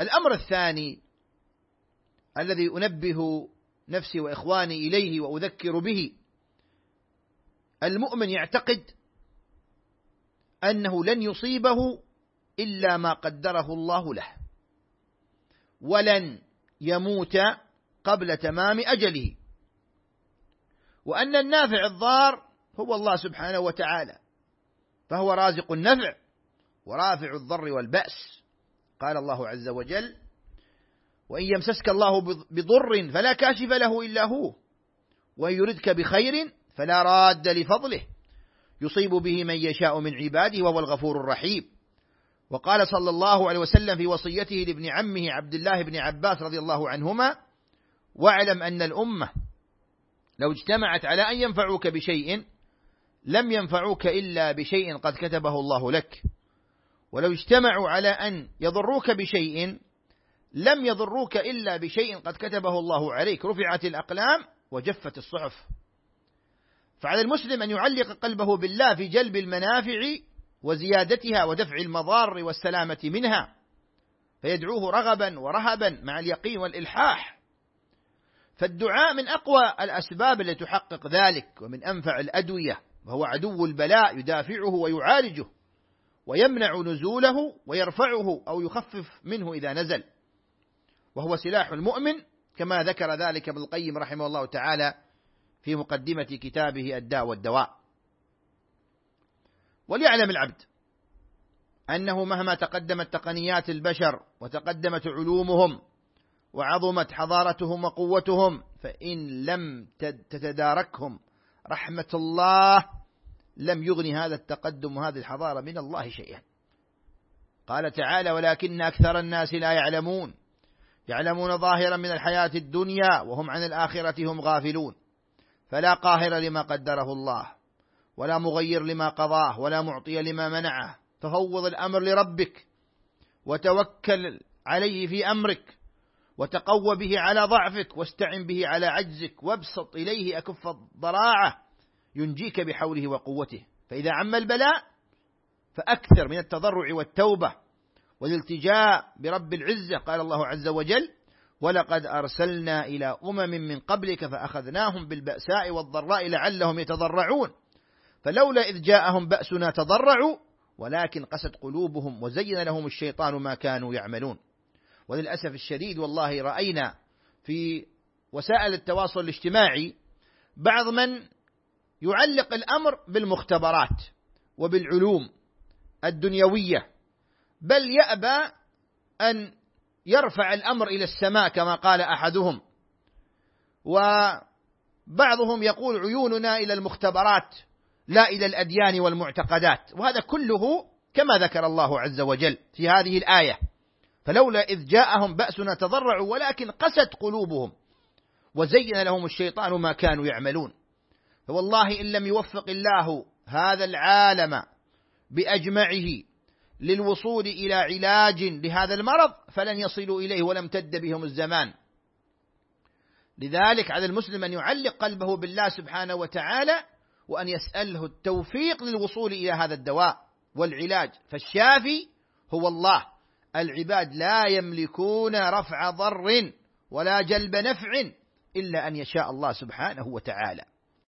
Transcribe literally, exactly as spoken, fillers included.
الأمر الثاني الذي أنبه نفسي وإخواني إليه وأذكر به: المؤمن يعتقد أنه لن يصيبه إلا ما قدره الله له، ولن يموت قبل تمام أجله، وأن النافع الضار هو الله سبحانه وتعالى، فهو رازق النفع ورافع الضر والبأس. قال الله عز وجل: وإن يمسسك الله بضر فلا كاشف له إلا هو، وإن يردك بخير فلا راد لفضله، يصيب به من يشاء من عباده وهو الغفور الرحيم. وقال صلى الله عليه وسلم في وصيته لابن عمه عبد الله بن عباس رضي الله عنهما: واعلم أن الأمة لو اجتمعت على أن ينفعوك بشيء لم ينفعوك إلا بشيء قد كتبه الله لك، ولو اجتمعوا على أن يضروك بشيء لم يضروك إلا بشيء قد كتبه الله عليك، رفعت الأقلام وجفت الصحف. فعلى المسلم أن يعلق قلبه بالله في جلب المنافع وزيادتها ودفع المضار والسلامة منها، فيدعوه رغبا ورهبا مع اليقين والإلحاح. فالدعاء من أقوى الأسباب التي تحقق ذلك، ومن أنفع الأدوية، وهو عدو البلاء يدافعه ويعالجه ويمنع نزوله ويرفعه أو يخفف منه إذا نزل، وهو سلاح المؤمن كما ذكر ذلك ابن القيم رحمه الله تعالى في مقدمة كتابه الداء والدواء. وليعلم العبد أنه مهما تقدمت تقنيات البشر وتقدمت علومهم وعظمت حضارتهم وقوتهم، فإن لم تتداركهم رحمة الله لم يغني هذا التقدم وهذه الحضارة من الله شيئا. قال تعالى: ولكن أكثر الناس لا يعلمون يعلمون ظاهرا من الحياة الدنيا وهم عن الآخرة هم غافلون. فلا قاهر لما قدره الله، ولا مغير لما قضاه، ولا معطي لما منعه، ففوض الأمر لربك وتوكل عليه في أمرك، وتقوى به على ضعفك، واستعن به على عجزك، وابسط إليه أكف الضراعة ينجيك بحوله وقوته. فإذا عم البلاء فأكثر من التضرع والتوبة والالتجاء برب العزة. قال الله عز وجل: ولقد أرسلنا إلى أمم من قبلك فأخذناهم بالبأساء والضراء لعلهم يتضرعون، فلولا إذ جاءهم بأسنا تضرعوا ولكن قست قلوبهم وزين لهم الشيطان ما كانوا يعملون. وللأسف الشديد والله رأينا في وسائل التواصل الاجتماعي بعض من يعلق الأمر بالمختبرات وبالعلوم الدنيوية، بل يأبى أن يرفع الأمر إلى السماء كما قال أحدهم، وبعضهم يقول: عيوننا إلى المختبرات لا إلى الأديان والمعتقدات. وهذا كله كما ذكر الله عز وجل في هذه الآية: فلولا إذ جاءهم بأسنا تضرعوا ولكن قست قلوبهم وزين لهم الشيطان ما كانوا يعملون. فوالله إن لم يوفق الله هذا العالم بأجمعه للوصول إلى علاج لهذا المرض فلن يصلوا إليه ولم تد بهم الزمان. لذلك على المسلم أن يعلق قلبه بالله سبحانه وتعالى، وأن يسأله التوفيق للوصول إلى هذا الدواء والعلاج، فالشافي هو الله. العباد لا يملكون رفع ضر ولا جلب نفع إلا أن يشاء الله سبحانه وتعالى.